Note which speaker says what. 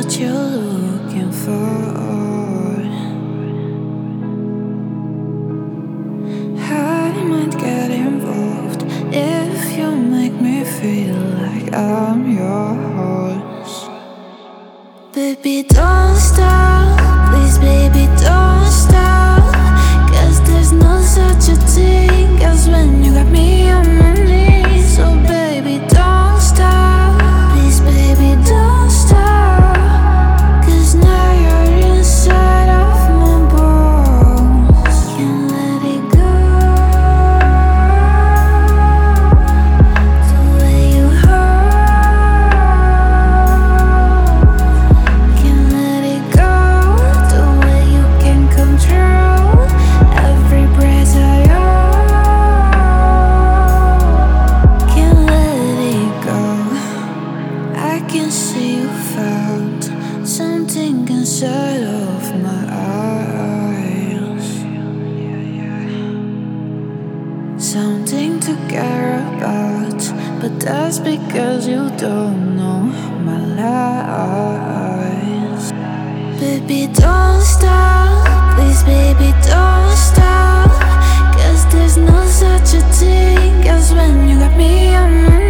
Speaker 1: what you're looking for. I might get involved if you make me feel like I'm your horse. Baby, don't stop, please baby, don't stop. 'Cause there's no such a thing as when you got me on my knees. So baby, don't stop, please baby, don't stop. 'Cause now you're inside of my bones. Can't let it go. The way you hurt, can't let it go. The way you can control every breath I own. Can't let it go. I can see you found something inside of my eyes, something to care about, but that's because you don't know my lies. Baby, don't stop, please baby, don't stop. 'Cause there's no such a thing as when you got me on my